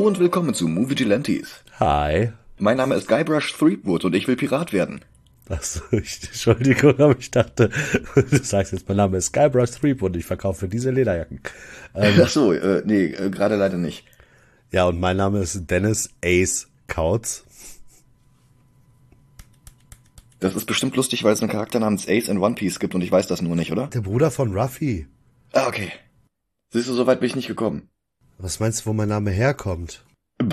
Hallo und willkommen zu Movie Gelantes. Hi. Mein Name ist Guybrush Threepwood und ich will Pirat werden. Achso, Entschuldigung, aber ich dachte, du sagst jetzt, mein Name ist Guybrush Threepwood und ich verkaufe diese Lederjacken. Achso, nee, gerade leider nicht. Ja, und mein Name ist Dennis Ace Kautz. Das ist bestimmt lustig, weil es einen Charakter namens Ace in One Piece gibt und ich weiß das nur nicht, oder? Der Bruder von Ruffy. Ah, okay. Siehst du, so weit bin ich nicht gekommen. Was meinst du, wo mein Name herkommt?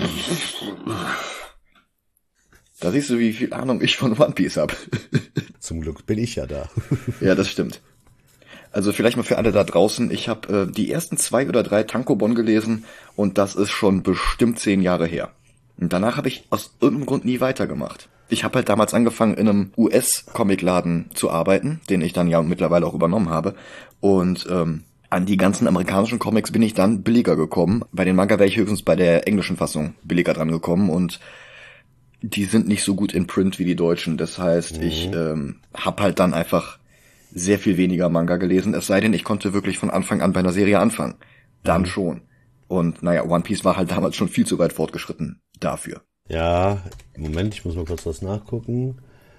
Da siehst du, wie viel Ahnung ich von One Piece habe. Zum Glück bin ich ja da. Ja, das stimmt. Also vielleicht mal für alle da draußen, ich habe die ersten 2 oder 3 Tankobon gelesen und das ist schon bestimmt 10 Jahre her. Und danach habe ich aus irgendeinem Grund nie weitergemacht. Ich habe halt damals angefangen, in einem US-Comicladen zu arbeiten, den ich dann ja mittlerweile auch übernommen habe. Und an die ganzen amerikanischen Comics bin ich dann billiger gekommen. Bei den Manga wäre ich höchstens bei der englischen Fassung billiger dran gekommen und die sind nicht so gut in Print wie die deutschen. Das heißt, ich habe halt dann einfach sehr viel weniger Manga gelesen, es sei denn, ich konnte wirklich von Anfang an bei einer Serie anfangen. Dann schon. Und naja, One Piece war halt damals schon viel zu weit fortgeschritten dafür. Ja, Moment, ich muss mal kurz was nachgucken.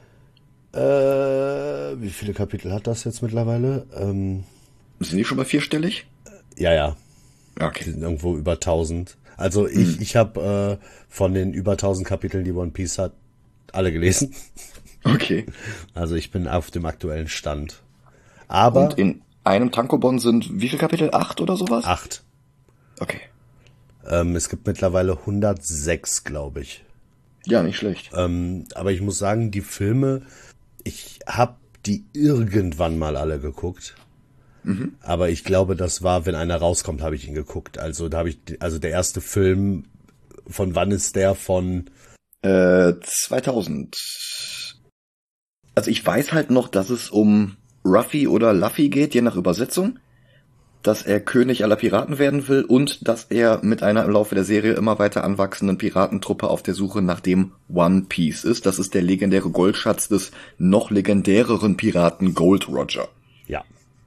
Wie viele Kapitel hat das jetzt mittlerweile? Sind die schon bei 4-stellig? Ja. Okay. Die sind irgendwo über 1000. Also ich habe von den über 1000 Kapiteln, die One Piece hat, alle gelesen. Okay. Also ich bin auf dem aktuellen Stand. Aber Und in einem Tankobon sind wie viele Kapitel? 8 oder sowas? 8. Okay. Es gibt mittlerweile 106, glaube ich. Ja, nicht schlecht. Aber ich muss sagen, die Filme, ich habe die irgendwann mal alle geguckt. Mhm. Aber ich glaube, das war, wenn einer rauskommt, habe ich ihn geguckt. Also da also der erste Film, von wann ist der? Von 2000. Also ich weiß halt noch, dass es um Ruffy oder Luffy geht, je nach Übersetzung. Dass er König aller Piraten werden will und dass er mit einer im Laufe der Serie immer weiter anwachsenden Piratentruppe auf der Suche nach dem One Piece ist. Das ist der legendäre Goldschatz des noch legendäreren Piraten Gold Roger. Ja.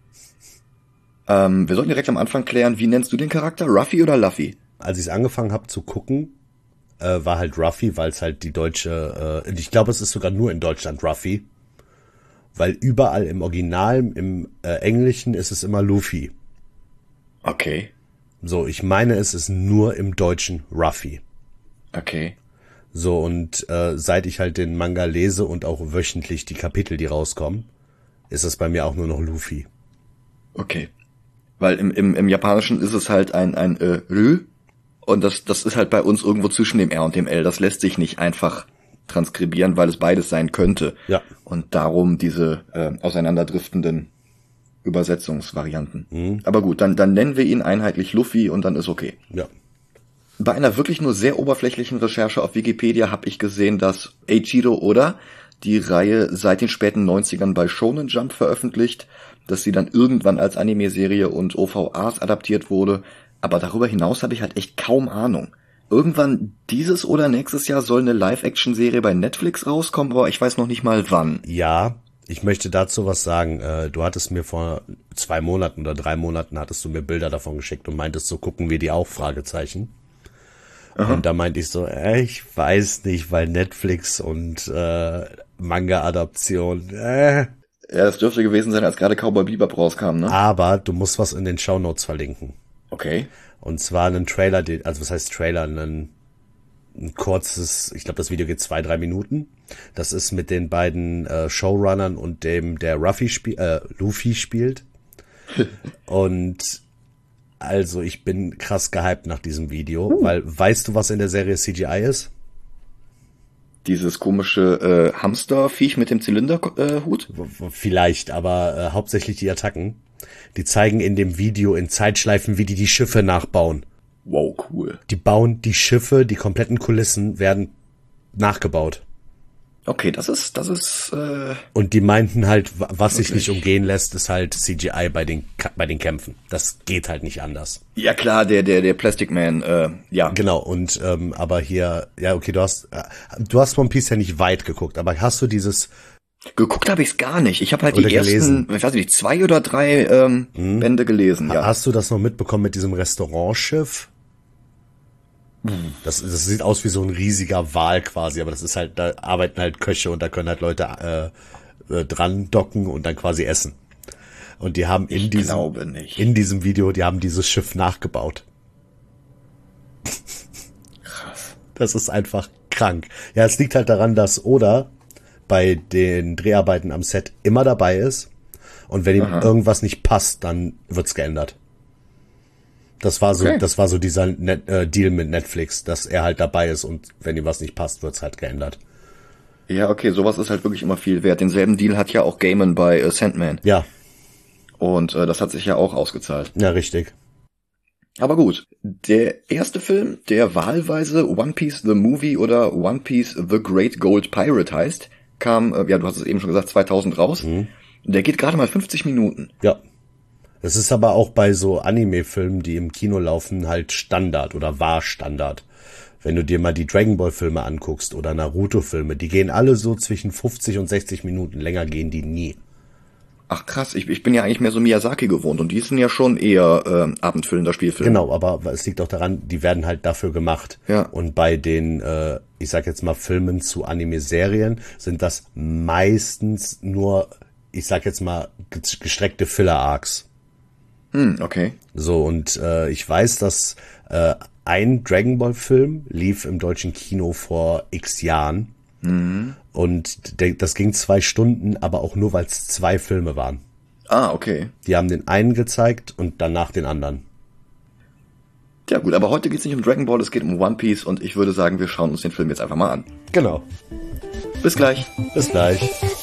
Wir sollten direkt am Anfang klären, wie nennst du den Charakter? Ruffy oder Luffy? Als ich es angefangen habe zu gucken, war halt Ruffy, weil es halt die deutsche, ich glaube, es ist sogar nur in Deutschland Ruffy, weil überall im Original, im Englischen ist es immer Luffy. Okay. So, ich meine, es ist nur im Deutschen Ruffy. Okay. So, und seit ich halt den Manga lese und auch wöchentlich die Kapitel, die rauskommen, ist es bei mir auch nur noch Luffy. Okay. Weil im Japanischen ist es halt ein Rü und das ist halt bei uns irgendwo zwischen dem R und dem L. Das lässt sich nicht einfach transkribieren, weil es beides sein könnte. Ja. Und darum diese auseinanderdriftenden Übersetzungsvarianten. Aber gut, dann nennen wir ihn einheitlich Luffy und dann ist okay. Ja. Bei einer wirklich nur sehr oberflächlichen Recherche auf Wikipedia habe ich gesehen, dass Eiichiro Oda die Reihe seit den späten 90ern bei Shonen Jump veröffentlicht, dass sie dann irgendwann als Anime-Serie und OVAs adaptiert wurde, aber darüber hinaus habe ich halt echt kaum Ahnung. Irgendwann dieses oder nächstes Jahr soll eine Live-Action-Serie bei Netflix rauskommen, aber ich weiß noch nicht mal wann. Ja, ich möchte dazu was sagen. Du hattest mir vor 2 Monaten oder 3 Monaten hattest du mir Bilder davon geschickt und meintest, so gucken wir die auch, Fragezeichen. Aha. Und da meinte ich so, ich weiß nicht, weil Netflix und Manga-Adaption, Ja, das dürfte gewesen sein, als gerade Cowboy Bebop rauskam, ne? Aber du musst was in den Shownotes verlinken. Okay. Und zwar einen Trailer, also was heißt Trailer? Ein kurzes, ich glaube, das Video geht 2-3 Minuten. Das ist mit den beiden Showrunnern und dem, der Luffy spielt. Und also ich bin krass gehypt nach diesem Video, weil weißt du, was in der Serie CGI ist? Dieses komische Hamsterviech mit dem Zylinderhut? Vielleicht, aber hauptsächlich die Attacken. Die zeigen in dem Video in Zeitschleifen, wie die Schiffe nachbauen. Wow, cool. Die bauen die Schiffe, die kompletten Kulissen werden nachgebaut. Okay, das ist Und die meinten halt, was sich nicht umgehen lässt, ist halt CGI bei den Kämpfen. Das geht halt nicht anders. Ja klar, der Plastic Man, ja. Genau, und aber hier, ja okay, du hast One Piece ja nicht weit geguckt, aber hast du dieses... Geguckt habe ich's gar nicht. Ich habe halt Oder die gelesen. ersten, ich weiß nicht, 2 oder 3 Bände gelesen, ja. Hast du das noch mitbekommen mit diesem Restaurantschiff? Das sieht aus wie so ein riesiger Wal quasi, aber das ist halt, da arbeiten halt Köche und da können halt Leute dran docken und dann quasi essen. Und die haben in diesem Video, die haben dieses Schiff nachgebaut. Krass. Das ist einfach krank. Ja, es liegt halt daran, dass Oda bei den Dreharbeiten am Set immer dabei ist. Und wenn ihm irgendwas nicht passt, dann wird's geändert. Das war so dieser Deal mit Netflix, dass er halt dabei ist und wenn ihm was nicht passt, wird's halt geändert. Ja, okay, sowas ist halt wirklich immer viel wert. Denselben Deal hat ja auch Gaiman bei Sandman. Ja. Und das hat sich ja auch ausgezahlt. Ja, richtig. Aber gut, der erste Film, der wahlweise One Piece the Movie oder One Piece the Great Gold Pirate heißt, kam, ja, du hast es eben schon gesagt, 2000 raus. Der geht gerade mal 50 Minuten. Ja. Es ist aber auch bei so Anime-Filmen, die im Kino laufen, halt Standard oder war Standard. Wenn du dir mal die Dragon Ball Filme anguckst oder Naruto-Filme, die gehen alle so zwischen 50 und 60 Minuten. Länger gehen die nie. Ach krass, ich bin ja eigentlich mehr so Miyazaki gewohnt und die sind ja schon eher abendfüllender Spielfilme. Genau, aber es liegt auch daran, die werden halt dafür gemacht. Ja. Und bei den, ich sag jetzt mal Filmen zu Anime-Serien sind das meistens nur, ich sag jetzt mal, gestreckte Filler-Arcs. Okay. So, und ich weiß, dass ein Dragon Ball Film lief im deutschen Kino vor x Jahren. Und das ging 2 Stunden, aber auch nur, weil es 2 Filme waren. Ah, okay. Die haben den einen gezeigt und danach den anderen. Ja gut, aber heute geht es nicht um Dragon Ball, es geht um One Piece und ich würde sagen, wir schauen uns den Film jetzt einfach mal an. Genau. Bis gleich. Bis gleich.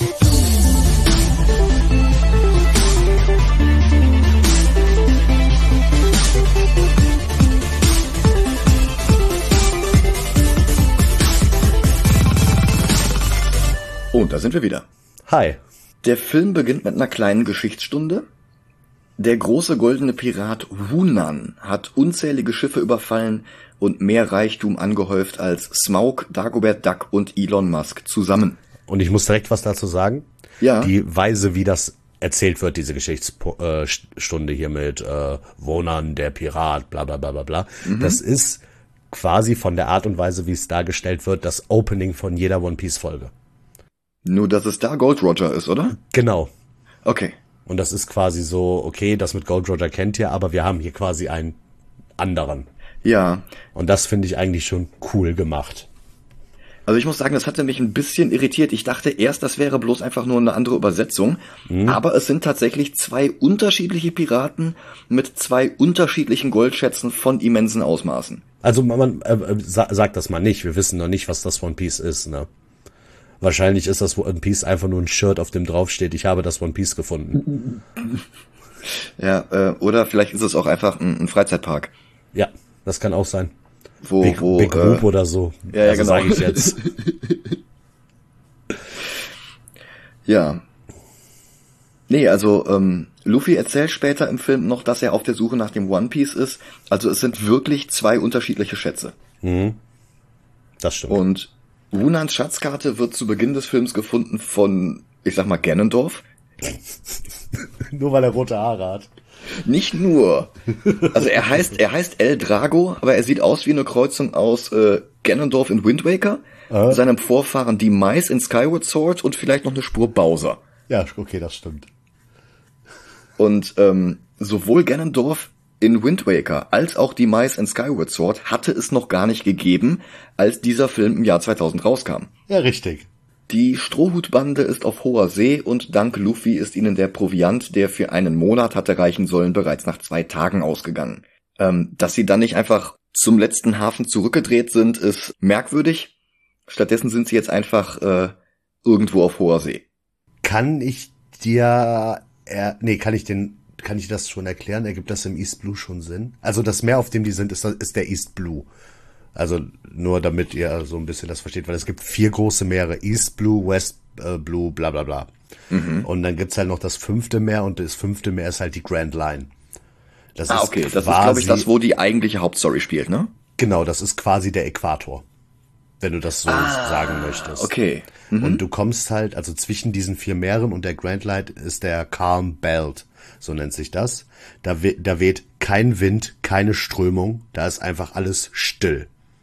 Und da sind wir wieder. Hi. Der Film beginnt mit einer kleinen Geschichtsstunde. Der große goldene Pirat Hunan hat unzählige Schiffe überfallen und mehr Reichtum angehäuft als Smaug, Dagobert Duck und Elon Musk zusammen. Und ich muss direkt was dazu sagen. Ja. Die Weise, wie das erzählt wird, diese Geschichtsstunde hier mit Wonan, der Pirat, bla bla bla bla bla, das ist quasi von der Art und Weise, wie es dargestellt wird, das Opening von jeder One-Piece-Folge. Nur, dass es da Gold Roger ist, oder? Genau. Okay. Und das ist quasi so, okay, das mit Gold Roger kennt ihr, aber wir haben hier quasi einen anderen. Ja. Und das finde ich eigentlich schon cool gemacht. Also ich muss sagen, das hatte mich ein bisschen irritiert. Ich dachte erst, das wäre bloß einfach nur eine andere Übersetzung. Aber es sind tatsächlich 2 unterschiedliche Piraten mit 2 unterschiedlichen Goldschätzen von immensen Ausmaßen. Also man sagt das mal nicht. Wir wissen noch nicht, was das One Piece ist, ne? Wahrscheinlich ist das One Piece einfach nur ein Shirt, auf dem drauf steht, ich habe das One Piece gefunden. Ja, oder vielleicht ist es auch einfach ein Freizeitpark. Ja, das kann auch sein. Big Hoop oder so. Ja, also genau. sage ich jetzt. Ja. Nee, also Luffy erzählt später im Film noch, dass er auf der Suche nach dem One Piece ist. Also es sind wirklich 2 unterschiedliche Schätze. Das stimmt. Und Hunans Schatzkarte wird zu Beginn des Films gefunden von, ich sag mal, Ganondorf. Nur weil er rote Haare hat. Nicht nur. Also er heißt El Drago, aber er sieht aus wie eine Kreuzung aus Ganondorf in Wind Waker, seinem Vorfahren Demise in Skyward Sword und vielleicht noch eine Spur Bowser. Ja, okay, das stimmt. Und sowohl Ganondorf in Wind Waker als auch Demise in Skyward Sword hatte es noch gar nicht gegeben, als dieser Film im Jahr 2000 rauskam. Ja, richtig. Die Strohhutbande ist auf hoher See und dank Luffy ist ihnen der Proviant, der für einen Monat hatte reichen sollen, bereits nach 2 Tagen ausgegangen. Dass sie dann nicht einfach zum letzten Hafen zurückgedreht sind, ist merkwürdig. Stattdessen sind sie jetzt einfach irgendwo auf hoher See. Kann ich das schon erklären? Ergibt das im East Blue schon Sinn? Also das Meer, auf dem die sind, ist der East Blue. Also nur damit ihr so ein bisschen das versteht, weil es gibt 4 große Meere. East Blue, West Blue, bla bla bla. Und dann gibt's halt noch das 5. Meer und das 5. Meer ist halt die Grand Line. Das ist okay. Das ist, glaube ich, das, wo die eigentliche Hauptstory spielt, ne? Genau, das ist quasi der Äquator. Wenn du das so sagen möchtest. Okay. Und du kommst halt, also zwischen diesen 4 Meeren und der Grand Line ist der Calm Belt. So nennt sich das. Da weht kein Wind, keine Strömung. Da ist einfach alles still.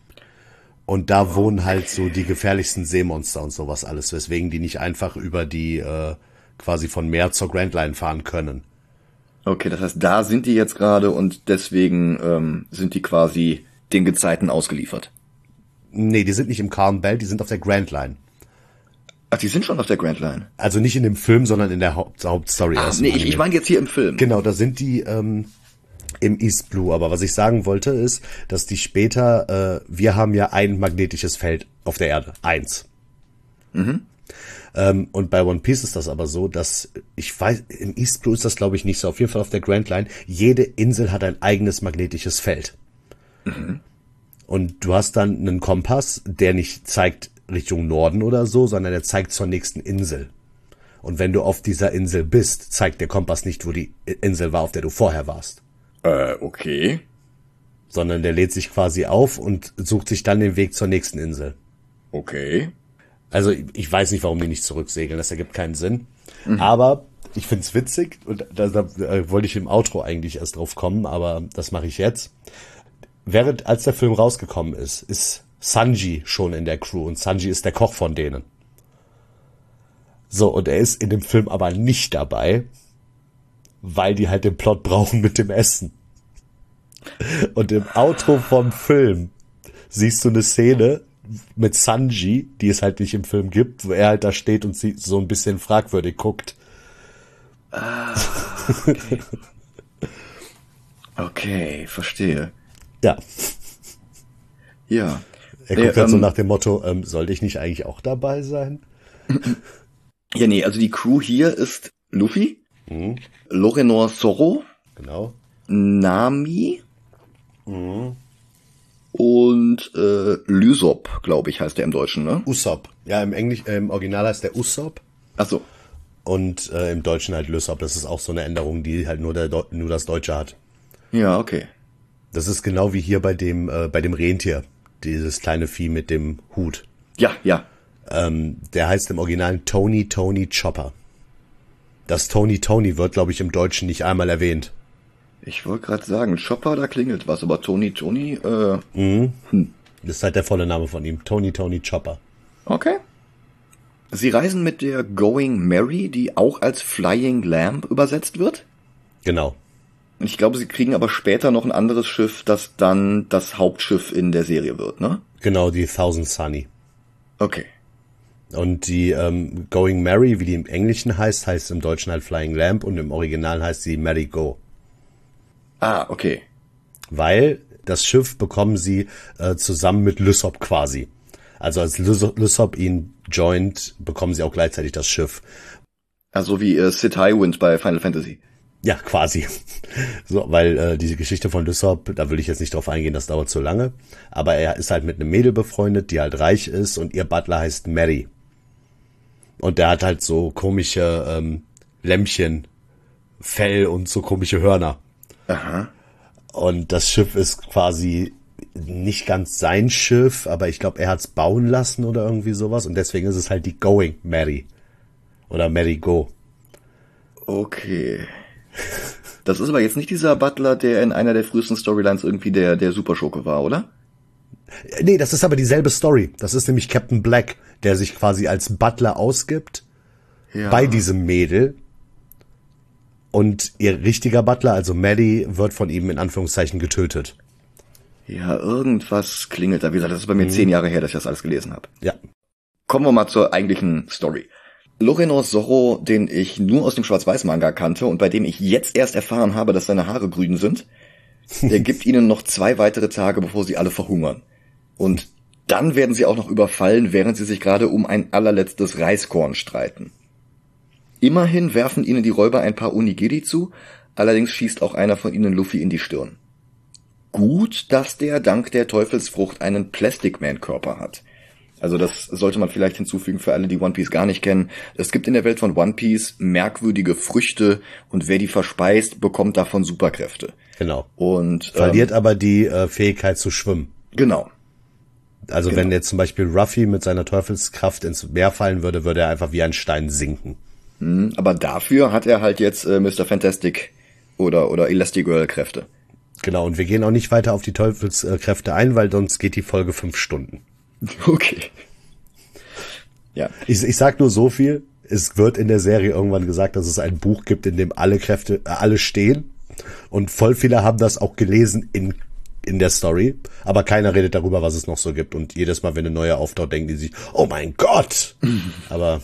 Und da wohnen halt so die gefährlichsten Seemonster und sowas alles, weswegen die nicht einfach über die quasi von Meer zur Grand Line fahren können. Okay, das heißt, da sind die jetzt gerade und deswegen sind die quasi den Gezeiten ausgeliefert. Nee, die sind nicht im Calm Belt, die sind auf der Grand Line. Ach, die sind schon auf der Grand Line? Also nicht in dem Film, sondern in der Hauptstory. Nee, ich meine jetzt hier im Film. Genau, da sind die im East Blue. Aber was ich sagen wollte ist, dass die später, wir haben ja ein magnetisches Feld auf der Erde. 1. Mhm. Und bei One Piece ist das aber so, dass, ich weiß, im East Blue ist das glaube ich nicht so, auf jeden Fall auf der Grand Line, jede Insel hat ein eigenes magnetisches Feld. Mhm. Und du hast dann einen Kompass, der nicht zeigt Richtung Norden oder so, sondern der zeigt zur nächsten Insel. Und wenn du auf dieser Insel bist, zeigt der Kompass nicht, wo die Insel war, auf der du vorher warst. Okay. Sondern der lädt sich quasi auf und sucht sich dann den Weg zur nächsten Insel. Okay. Also ich weiß nicht, warum die nicht zurücksegeln, das ergibt keinen Sinn. Mhm. Aber ich find's witzig und da wollte ich im Outro eigentlich erst drauf kommen, aber das mache ich jetzt. Als der Film rausgekommen ist Sanji schon in der Crew und Sanji ist der Koch von denen. So, und er ist in dem Film aber nicht dabei, weil die halt den Plot brauchen mit dem Essen. Und im Outro vom Film siehst du eine Szene mit Sanji, die es halt nicht im Film gibt, wo er halt da steht und sie so ein bisschen fragwürdig guckt. Okay. Okay, verstehe. Ja. Ja. Er guckt halt so nach dem Motto, sollte ich nicht eigentlich auch dabei sein? Ja, nee, also die Crew hier ist Luffy, Lorenor Zorro, genau, Nami und Lysop, glaube ich, heißt der im Deutschen, ne? Usopp. Ja, im Original heißt der Usopp. Ach so. Und im Deutschen halt Lysop. Das ist auch so eine Änderung, die halt nur das Deutsche hat. Ja, okay. Das ist genau wie hier bei dem Rentier. Dieses kleine Vieh mit dem Hut. Ja, ja. Der heißt im Original Tony Chopper. Das Tony wird, glaube ich, im Deutschen nicht einmal erwähnt. Ich wollte gerade sagen, Chopper, da klingelt was, aber Tony. Das ist halt der volle Name von ihm. Tony Chopper. Okay. Sie reisen mit der Going Merry, die auch als Flying Lamb übersetzt wird? Genau. Ich glaube, sie kriegen aber später noch ein anderes Schiff, das dann das Hauptschiff in der Serie wird, ne? Genau, die Thousand Sunny. Okay. Und die Going Merry, wie die im Englischen heißt im Deutschen halt Flying Lamb und im Original heißt sie Merry Go. Ah, okay. Weil das Schiff bekommen sie zusammen mit Lysop quasi. Also als Lysop ihn joint, bekommen sie auch gleichzeitig das Schiff. Also wie Sid Highwind bei Final Fantasy. Ja, quasi. So, weil diese Geschichte von Lysop, da will ich jetzt nicht drauf eingehen, das dauert zu lange. Aber er ist halt mit einem Mädel befreundet, die halt reich ist und ihr Butler heißt Mary. Und der hat halt so komische Lämmchen, Fell und so komische Hörner. Aha. Und das Schiff ist quasi nicht ganz sein Schiff, aber ich glaube, er hat's bauen lassen oder irgendwie sowas. Und deswegen ist es halt die Going Mary. Oder Mary Go. Okay. Das ist aber jetzt nicht dieser Butler, der in einer der frühesten Storylines irgendwie der Superschurke war, oder? Nee, das ist aber dieselbe Story. Das ist nämlich Captain Black, der sich quasi als Butler ausgibt bei diesem Mädel. Und ihr richtiger Butler, also Maddie, wird von ihm in Anführungszeichen getötet. Ja, irgendwas klingelt da. Wie gesagt, das ist bei mir 10 Jahre her, dass ich das alles gelesen habe. Ja. Kommen wir mal zur eigentlichen Story. Lorenor Zorro, den ich nur aus dem Schwarz-Weiß-Manga kannte und bei dem ich jetzt erst erfahren habe, dass seine Haare grün sind, der gibt ihnen noch 2 weitere Tage, bevor sie alle verhungern. Und dann werden sie auch noch überfallen, während sie sich gerade um ein allerletztes Reiskorn streiten. Immerhin werfen ihnen die Räuber ein paar Onigiri zu, allerdings schießt auch einer von ihnen Luffy in die Stirn. Gut, dass der dank der Teufelsfrucht einen Plastic Man Körper hat. Also das sollte man vielleicht hinzufügen für alle, die One Piece gar nicht kennen. Es gibt in der Welt von One Piece merkwürdige Früchte und wer die verspeist, bekommt davon Superkräfte. Genau. Und verliert aber die Fähigkeit zu schwimmen. Genau. Also wenn jetzt zum Beispiel Ruffy mit seiner Teufelskraft ins Meer fallen würde, würde er einfach wie ein Stein sinken. Aber dafür hat er halt jetzt Mr. Fantastic oder Elastigirl Kräfte. Genau, und wir gehen auch nicht weiter auf die Teufelskräfte ein, weil sonst geht die Folge 5 Stunden. Okay. Ja. Ich sag nur so viel, es wird in der Serie irgendwann gesagt, dass es ein Buch gibt, in dem alle Kräfte, alle stehen. Und voll viele haben das auch gelesen in der Story. Aber keiner redet darüber, was es noch so gibt. Und jedes Mal, wenn eine neue auftaucht, denken die sich, oh mein Gott! Aber,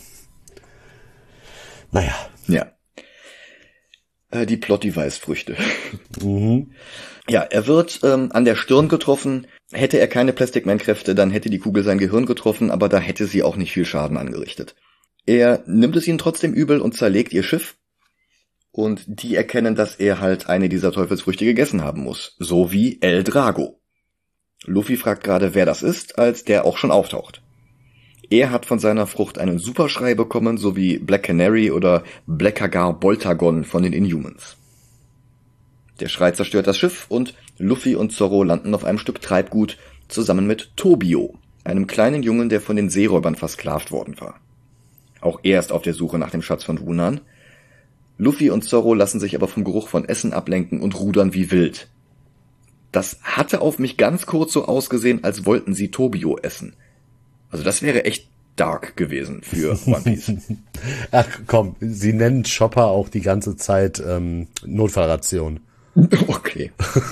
naja. Ja. Die Plot-Device-Früchte. Ja, er wird an der Stirn getroffen. Hätte er keine Plastic Man-Kräfte, dann hätte die Kugel sein Gehirn getroffen, aber da hätte sie auch nicht viel Schaden angerichtet. Er nimmt es ihnen trotzdem übel und zerlegt ihr Schiff. Und die erkennen, dass er halt eine dieser Teufelsfrüchte gegessen haben muss. So wie El Drago. Luffy fragt gerade, wer das ist, als der auch schon auftaucht. Er hat von seiner Frucht einen Superschrei bekommen, so wie Black Canary oder Blackagar Boltagon von den Inhumans. Der Schrei zerstört das Schiff und Luffy und Zorro landen auf einem Stück Treibgut zusammen mit Tobio, einem kleinen Jungen, der von den Seeräubern versklavt worden war. Auch er ist auf der Suche nach dem Schatz von Wunan. Luffy und Zorro lassen sich aber vom Geruch von Essen ablenken und rudern wie wild. Das hatte auf mich ganz kurz so ausgesehen, als wollten sie Tobio essen. Also das wäre echt dark gewesen für One Piece. Ach komm, sie nennen Chopper auch die ganze Zeit Notfallration. Okay.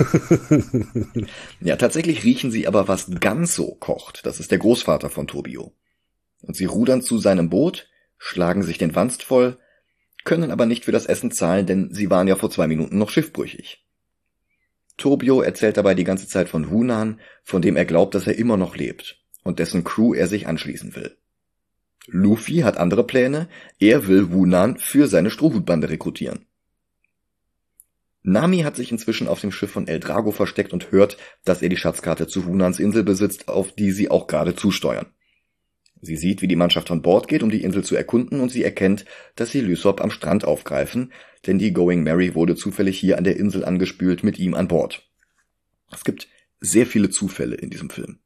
Ja, tatsächlich riechen sie aber, was Ganso kocht. Das ist der Großvater von Tobio. Und sie rudern zu seinem Boot, schlagen sich den Wanst voll, können aber nicht für das Essen zahlen, denn sie waren ja vor 2 Minuten noch schiffbrüchig. Tobio erzählt dabei die ganze Zeit von Wunan, von dem er glaubt, dass er immer noch lebt und dessen Crew er sich anschließen will. Luffy hat andere Pläne, er will Wunan für seine Strohhutbande rekrutieren. Nami hat sich inzwischen auf dem Schiff von El Drago versteckt und hört, dass er die Schatzkarte zu Wunans Insel besitzt, auf die sie auch gerade zusteuern. Sie sieht, wie die Mannschaft an Bord geht, um die Insel zu erkunden, und sie erkennt, dass sie Lysop am Strand aufgreifen, denn die Going Merry wurde zufällig hier an der Insel angespült mit ihm an Bord. Es gibt sehr viele Zufälle in diesem Film.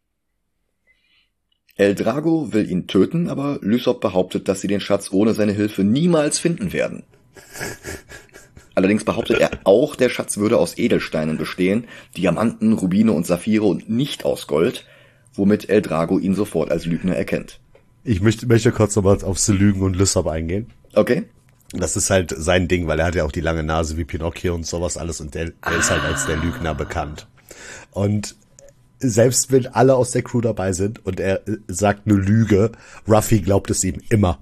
El Drago will ihn töten, aber Lysop behauptet, dass sie den Schatz ohne seine Hilfe niemals finden werden. Allerdings behauptet er auch, der Schatz würde aus Edelsteinen bestehen, Diamanten, Rubine und Saphire und nicht aus Gold, womit El Drago ihn sofort als Lügner erkennt. Ich möchte kurz nochmal aufs Lügen und Lysop eingehen. Okay. Das ist halt sein Ding, weil er hat ja auch die lange Nase wie Pinocchio und sowas alles und er ist halt als der Lügner bekannt. Und selbst wenn alle aus der Crew dabei sind und er sagt eine Lüge, Ruffy glaubt es ihm immer.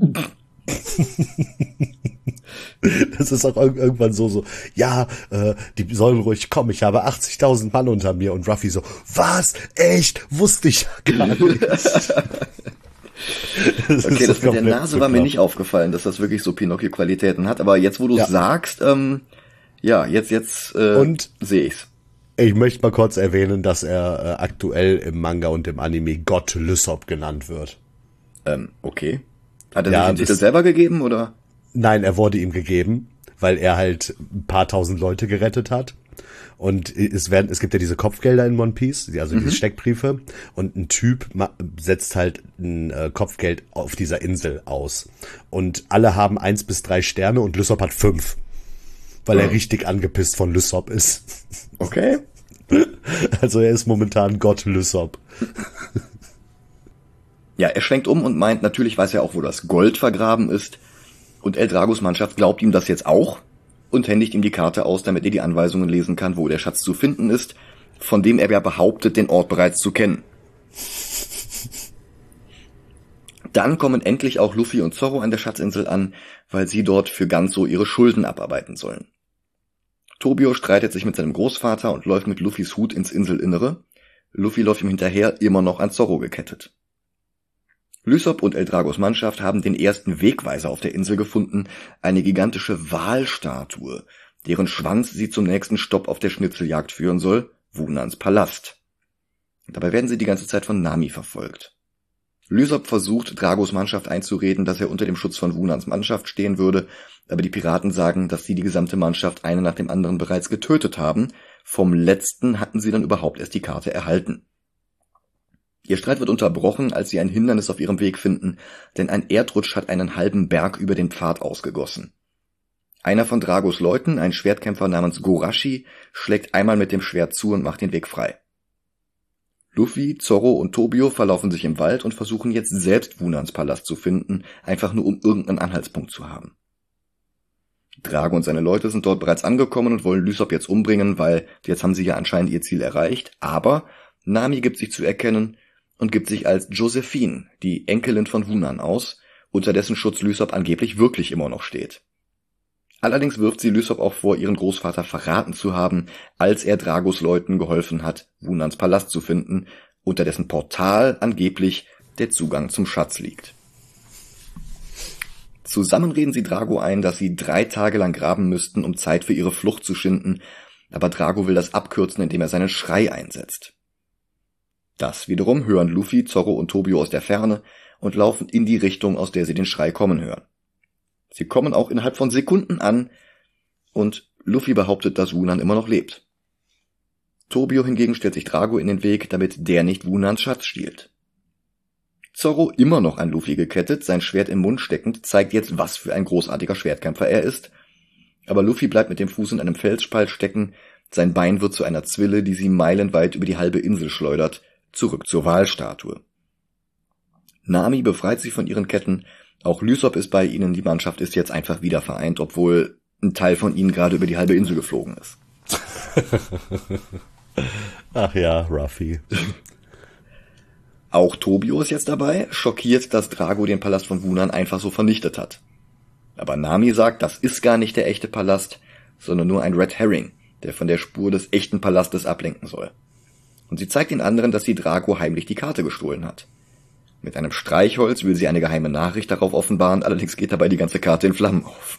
Das ist auch irgendwann so, ja, die sollen ruhig kommen, ich habe 80.000 Mann unter mir und Ruffy so, was? Echt? Wusste ich gar nicht. Okay, das mit der Nase war mir nicht aufgefallen, dass das wirklich so Pinocchio-Qualitäten hat, aber jetzt, wo du es sagst, jetzt sehe ich's. Ich möchte mal kurz erwähnen, dass er aktuell im Manga und im Anime Gott Lysop genannt wird. Okay. Hat er sich den Titel selber gegeben, oder? Nein, er wurde ihm gegeben, weil er halt ein paar tausend Leute gerettet hat. Und es gibt ja diese Kopfgelder in One Piece, also diese Steckbriefe. Und ein Typ setzt halt ein Kopfgeld auf dieser Insel aus. Und alle haben 1 bis 3 Sterne und Lysop hat 5. Weil er richtig angepisst von Lysop ist. Okay. Also er ist momentan Gott Lysop. Ja, er schwenkt um und meint, natürlich weiß er auch, wo das Gold vergraben ist. Und El Dragos Mannschaft glaubt ihm das jetzt auch und händigt ihm die Karte aus, damit er die Anweisungen lesen kann, wo der Schatz zu finden ist, von dem er ja behauptet, den Ort bereits zu kennen. Dann kommen endlich auch Luffy und Zorro an der Schatzinsel an, weil sie dort für Ganso ihre Schulden abarbeiten sollen. Tobio streitet sich mit seinem Großvater und läuft mit Luffys Hut ins Inselinnere. Luffy läuft ihm hinterher, immer noch an Zorro gekettet. Lysop und El Dragos Mannschaft haben den ersten Wegweiser auf der Insel gefunden, eine gigantische Walstatue, deren Schwanz sie zum nächsten Stopp auf der Schnitzeljagd führen soll, Wunans Palast. Dabei werden sie die ganze Zeit von Nami verfolgt. Lysop versucht, Dragos Mannschaft einzureden, dass er unter dem Schutz von Wunans Mannschaft stehen würde, aber die Piraten sagen, dass sie die gesamte Mannschaft eine nach dem anderen bereits getötet haben. Vom letzten hatten sie dann überhaupt erst die Karte erhalten. Ihr Streit wird unterbrochen, als sie ein Hindernis auf ihrem Weg finden, denn ein Erdrutsch hat einen halben Berg über den Pfad ausgegossen. Einer von Dragos Leuten, ein Schwertkämpfer namens Gorashi, schlägt einmal mit dem Schwert zu und macht den Weg frei. Luffy, Zorro und Tobio verlaufen sich im Wald und versuchen jetzt selbst Wunans Palast zu finden, einfach nur um irgendeinen Anhaltspunkt zu haben. Drago und seine Leute sind dort bereits angekommen und wollen Lysop jetzt umbringen, weil jetzt haben sie ja anscheinend ihr Ziel erreicht, aber Nami gibt sich zu erkennen und gibt sich als Josephine, die Enkelin von Wunan, aus, unter dessen Schutz Lysop angeblich wirklich immer noch steht. Allerdings wirft sie Lysop auch vor, ihren Großvater verraten zu haben, als er Dragos Leuten geholfen hat, Wunans Palast zu finden, unter dessen Portal angeblich der Zugang zum Schatz liegt. Zusammen reden sie Drago ein, dass sie 3 Tage lang graben müssten, um Zeit für ihre Flucht zu schinden, aber Drago will das abkürzen, indem er seinen Schrei einsetzt. Das wiederum hören Luffy, Zorro und Tobio aus der Ferne und laufen in die Richtung, aus der sie den Schrei kommen hören. Sie kommen auch innerhalb von Sekunden an und Luffy behauptet, dass Wunan immer noch lebt. Tobio hingegen stellt sich Drago in den Weg, damit der nicht Wunans Schatz stiehlt. Zorro, immer noch an Luffy gekettet, sein Schwert im Mund steckend, zeigt jetzt, was für ein großartiger Schwertkämpfer er ist, aber Luffy bleibt mit dem Fuß in einem Felsspalt stecken, sein Bein wird zu einer Zwille, die sie meilenweit über die halbe Insel schleudert, zurück zur Walstatue. Nami befreit sie von ihren Ketten, auch Lysop ist bei ihnen, die Mannschaft ist jetzt einfach wieder vereint, obwohl ein Teil von ihnen gerade über die halbe Insel geflogen ist. Ach ja, Ruffy. Auch Tobio ist jetzt dabei, schockiert, dass Drago den Palast von Wunan einfach so vernichtet hat. Aber Nami sagt, das ist gar nicht der echte Palast, sondern nur ein Red Herring, der von der Spur des echten Palastes ablenken soll. Und sie zeigt den anderen, dass sie Drago heimlich die Karte gestohlen hat. Mit einem Streichholz will sie eine geheime Nachricht darauf offenbaren, allerdings geht dabei die ganze Karte in Flammen auf.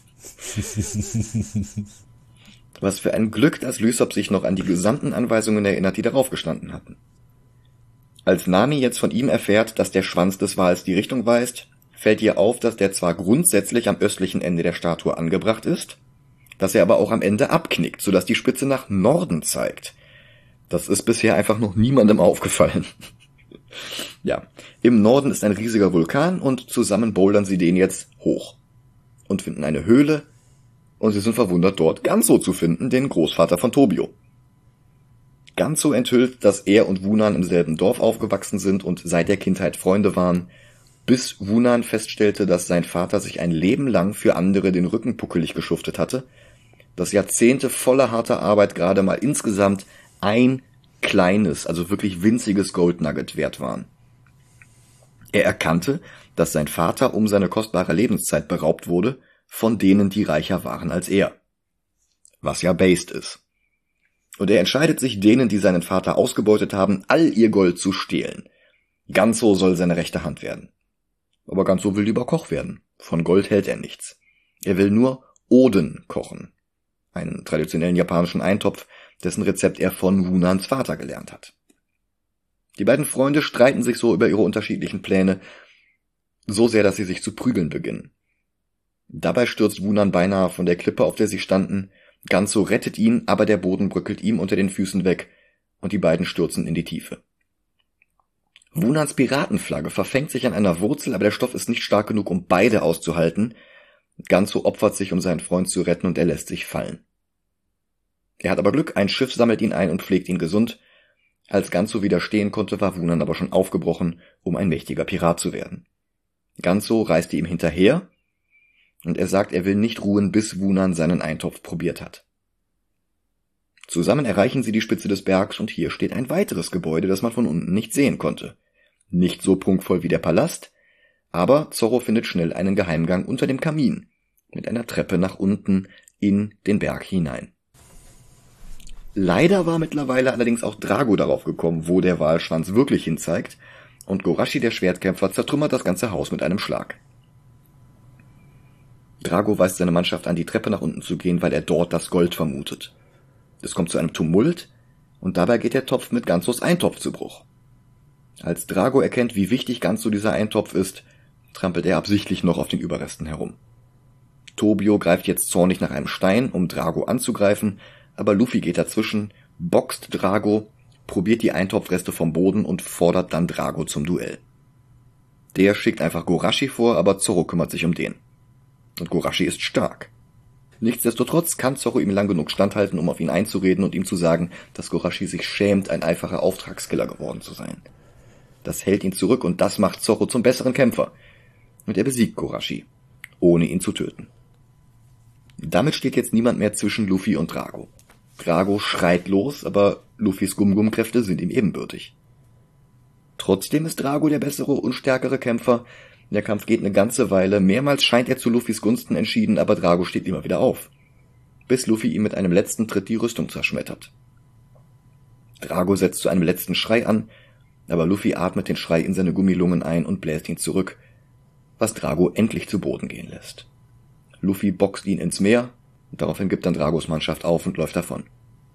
Was für ein Glück, dass Lysop sich noch an die gesamten Anweisungen erinnert, die darauf gestanden hatten. Als Nami jetzt von ihm erfährt, dass der Schwanz des Wals die Richtung weist, fällt ihr auf, dass der zwar grundsätzlich am östlichen Ende der Statue angebracht ist, dass er aber auch am Ende abknickt, sodass die Spitze nach Norden zeigt. Das ist bisher einfach noch niemandem aufgefallen. Ja, im Norden ist ein riesiger Vulkan und zusammen bouldern sie den jetzt hoch und finden eine Höhle und sie sind verwundert, dort Ganzo zu finden, den Großvater von Tobio. Ganzo enthüllt, dass er und Wunan im selben Dorf aufgewachsen sind und seit der Kindheit Freunde waren, bis Wunan feststellte, dass sein Vater sich ein Leben lang für andere den Rücken puckelig geschuftet hatte, dass Jahrzehnte voller harter Arbeit gerade mal insgesamt ein kleines, also wirklich winziges Goldnugget wert waren. Er erkannte, dass sein Vater um seine kostbare Lebenszeit beraubt wurde von denen, die reicher waren als er. Was ja based ist. Und er entscheidet sich, denen, die seinen Vater ausgebeutet haben, all ihr Gold zu stehlen. Ganzo soll seine rechte Hand werden. Aber Ganzo will lieber Koch werden. Von Gold hält er nichts. Er will nur Oden kochen. Einen traditionellen japanischen Eintopf, dessen Rezept er von Wunans Vater gelernt hat. Die beiden Freunde streiten sich so über ihre unterschiedlichen Pläne, so sehr, dass sie sich zu prügeln beginnen. Dabei stürzt Wunan beinahe von der Klippe, auf der sie standen. Ganzo rettet ihn, aber der Boden bröckelt ihm unter den Füßen weg und die beiden stürzen in die Tiefe. Wunans Piratenflagge verfängt sich an einer Wurzel, aber der Stoff ist nicht stark genug, um beide auszuhalten. Ganzo opfert sich, um seinen Freund zu retten, und er lässt sich fallen. Er hat aber Glück, ein Schiff sammelt ihn ein und pflegt ihn gesund. Als Ganzo widerstehen konnte, war Wunan aber schon aufgebrochen, um ein mächtiger Pirat zu werden. Ganzo reiste ihm hinterher, und er sagt, er will nicht ruhen, bis Wunan seinen Eintopf probiert hat. Zusammen erreichen sie die Spitze des Bergs, und hier steht ein weiteres Gebäude, das man von unten nicht sehen konnte. Nicht so prunkvoll wie der Palast, aber Zorro findet schnell einen Geheimgang unter dem Kamin, mit einer Treppe nach unten in den Berg hinein. Leider war mittlerweile allerdings auch Drago darauf gekommen, wo der Walschwanz wirklich hinzeigt, und Gorashi, der Schwertkämpfer, zertrümmert das ganze Haus mit einem Schlag. Drago weist seine Mannschaft an, die Treppe nach unten zu gehen, weil er dort das Gold vermutet. Es kommt zu einem Tumult, und dabei geht der Topf mit Ganzos Eintopf zu Bruch. Als Drago erkennt, wie wichtig Ganzo dieser Eintopf ist, trampelt er absichtlich noch auf den Überresten herum. Tobio greift jetzt zornig nach einem Stein, um Drago anzugreifen, aber Luffy geht dazwischen, boxt Drago, probiert die Eintopfreste vom Boden und fordert dann Drago zum Duell. Der schickt einfach Gorashi vor, aber Zorro kümmert sich um den. Und Gorashi ist stark. Nichtsdestotrotz kann Zorro ihm lang genug standhalten, um auf ihn einzureden und ihm zu sagen, dass Gorashi sich schämt, ein einfacher Auftragskiller geworden zu sein. Das hält ihn zurück und das macht Zorro zum besseren Kämpfer. Und er besiegt Gorashi, ohne ihn zu töten. Damit steht jetzt niemand mehr zwischen Luffy und Drago. Drago schreit los, aber Luffys Gum-Gum-Kräfte sind ihm ebenbürtig. Trotzdem ist Drago der bessere und stärkere Kämpfer. Der Kampf geht eine ganze Weile, mehrmals scheint er zu Luffys Gunsten entschieden, aber Drago steht immer wieder auf. Bis Luffy ihm mit einem letzten Tritt die Rüstung zerschmettert. Drago setzt zu einem letzten Schrei an, aber Luffy atmet den Schrei in seine Gummilungen ein und bläst ihn zurück, was Drago endlich zu Boden gehen lässt. Luffy boxt ihn ins Meer, und daraufhin gibt dann Dragos Mannschaft auf und läuft davon.